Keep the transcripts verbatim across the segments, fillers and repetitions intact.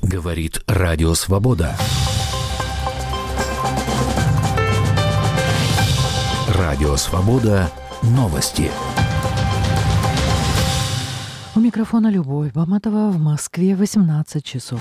Говорит Радио Свобода. Радио Свобода. Новости. У микрофона Любовь Баматова. В Москве восемнадцать часов.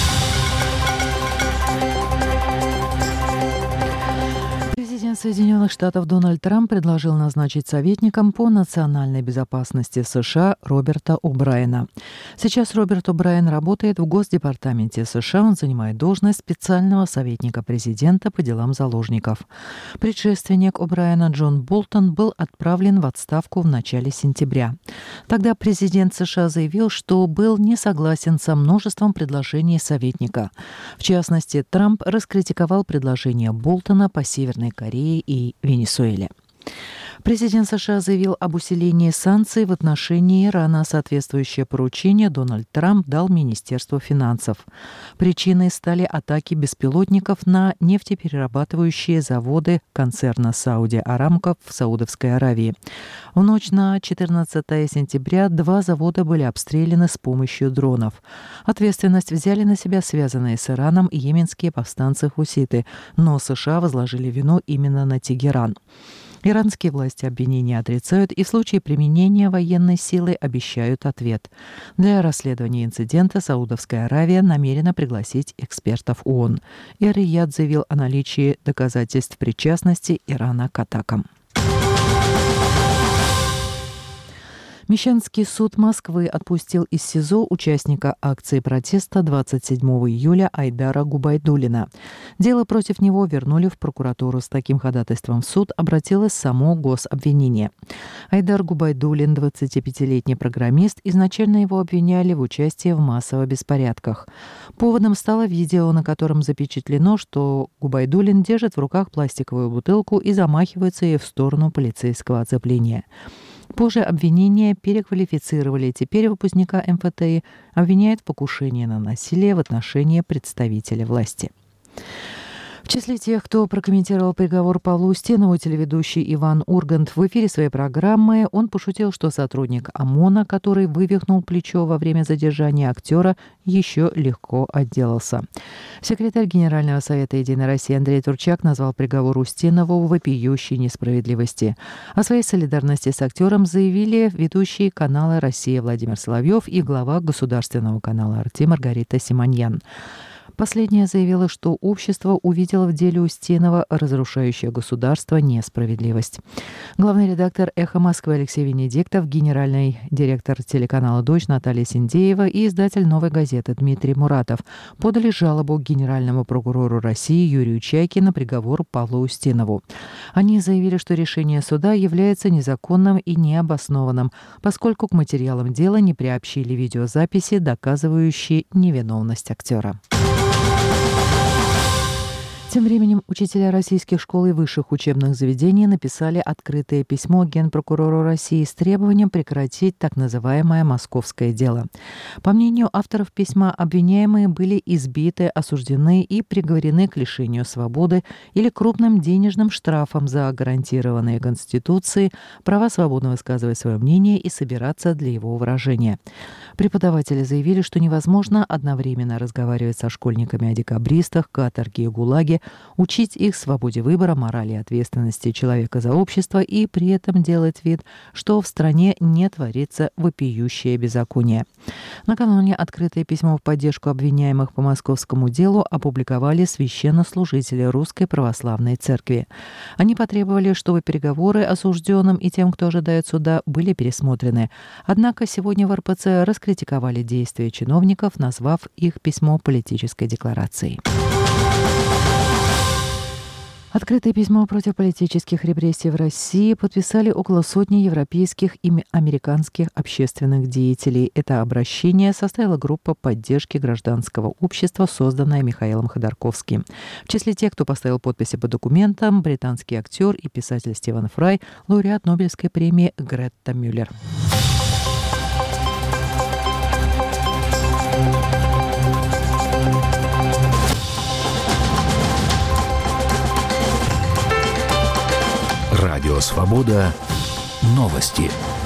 Президент Соединенных Штатов Дональд Трамп предложил назначить советником по национальной безопасности США Роберта О'Брайена. Сейчас Роберт О'Брайен работает в Госдепартаменте США. Он занимает должность специального советника президента по делам заложников. Предшественник О'Брайена Джон Болтон был отправлен в отставку в начале сентября. Тогда президент США заявил, что был не согласен со множеством предложений советника. В частности, Трамп раскритиковал предложение Болтона по Северной Корее и Венесуэле. Президент США заявил об усилении санкций в отношении Ирана. Соответствующее поручение Дональд Трамп дал Министерству финансов. Причиной стали атаки беспилотников на нефтеперерабатывающие заводы концерна Saudi Aramco в Саудовской Аравии. В ночь на четырнадцатое сентября два завода были обстреляны с помощью дронов. Ответственность взяли на себя связанные с Ираном йеменские повстанцы-хуситы, но США возложили вину именно на Тегеран. Иранские власти обвинения отрицают и в случае применения военной силы обещают ответ. Для расследования инцидента Саудовская Аравия намерена пригласить экспертов ООН. Эр-Рияд заявил о наличии доказательств причастности Ирана к атакам. Мещанский суд Москвы отпустил из СИЗО участника акции протеста двадцать седьмого июля Айдара Губайдуллина. Дело против него вернули в прокуратуру. С таким ходатайством в суд обратилось само гособвинение. Айдар Губайдуллин, двадцатипятилетний программист, изначально его обвиняли в участии в массовых беспорядках. Поводом стало видео, на котором запечатлено, что Губайдуллин держит в руках пластиковую бутылку и замахивается ей в сторону полицейского оцепления. Позже обвинение переквалифицировали. Теперь выпускника эм эф тэ и обвиняют в покушении на насилие в отношении представителя власти. В числе тех, кто прокомментировал приговор Павлу Устинову, телеведущий Иван Ургант в эфире своей программы, он пошутил, что сотрудник ОМОНа, который вывихнул плечо во время задержания актера, еще легко отделался. Секретарь Генерального совета «Единой России» Андрей Турчак назвал приговор Устинову вопиющей несправедливости. О своей солидарности с актером заявили ведущие канала «Россия» Владимир Соловьев и глава государственного канала «Арти» Маргарита Симоньян. Последняя заявила, что общество увидело в деле Устинова разрушающее государство несправедливость. Главный редактор «Эхо Москвы» Алексей Венедиктов, генеральный директор телеканала «Дождь» Наталья Синдеева и издатель «Новой газеты» Дмитрий Муратов подали жалобу к генеральному прокурору России Юрию Чайке на приговор Павлу Устинову. Они заявили, что решение суда является незаконным и необоснованным, поскольку к материалам дела не приобщили видеозаписи, доказывающие невиновность актера. Тем временем учителя российских школ и высших учебных заведений написали открытое письмо Генпрокурору России с требованием прекратить так называемое «московское дело». По мнению авторов письма, обвиняемые были избиты, осуждены и приговорены к лишению свободы или крупным денежным штрафам за гарантированные Конституцией права свободно высказывать свое мнение и собираться для его выражения. Преподаватели заявили, что невозможно одновременно разговаривать со школьниками о декабристах, каторге и ГУЛАГе, учить их свободе выбора, морали и ответственности человека за общество и при этом делать вид, что в стране не творится вопиющее беззаконие. Накануне открытое письмо в поддержку обвиняемых по московскому делу опубликовали священнослужители Русской Православной Церкви. Они потребовали, чтобы переговоры осужденным и тем, кто ожидает суда, были пересмотрены. Однако сегодня в эр пэ цэ раскритиковали действия чиновников, назвав их письмо политической декларацией. Открытое письмо против политических репрессий в России подписали около сотни европейских и американских общественных деятелей. Это обращение составила группа поддержки гражданского общества, созданная Михаилом Ходорковским. В числе тех, кто поставил подписи под документом, британский актер и писатель Стивен Фрай, лауреат Нобелевской премии Гретта Мюллер. Радио Свобода. Новости.